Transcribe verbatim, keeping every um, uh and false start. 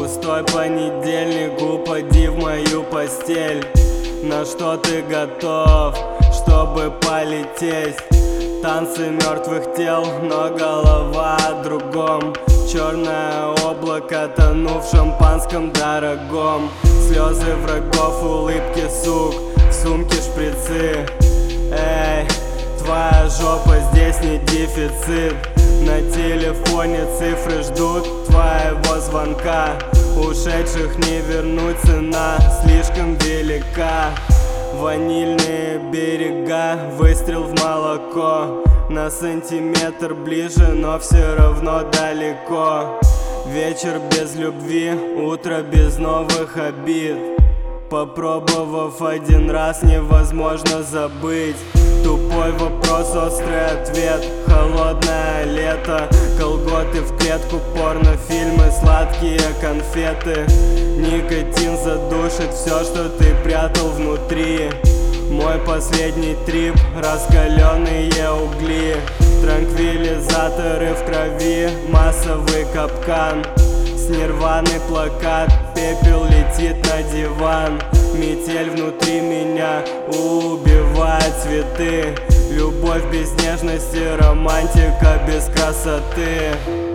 Пустой понедельник, упади в мою постель. На что ты готов, чтобы полететь? Танцы мертвых тел, но голова о другом. Черное облако, тону в шампанском дорогом. Слезы врагов, улыбки сук, в сумке шприцы. Эй, твоя жопа здесь не дефицит. На телефоне цифры ждут твоего звонка. Ушедших не вернуть, цена слишком велика. Ванильные берега, выстрел в молоко. На сантиметр ближе, но все равно далеко. Вечер без любви, утро без новых обид. Попробовав один раз, невозможно забыть. Тупой вопрос, острый ответ. Холодное лето, колготы в клетку, порнофильмы, сладкие конфеты. Никотин задушит все, что ты прятал внутри. Мой последний трип, раскаленные угли. Транквилизаторы в крови, массовый капкан. С нирваной плакат, пепел летит на диван. Метель внутри меня убивает цветы. Любовь без нежности, романтика без красоты.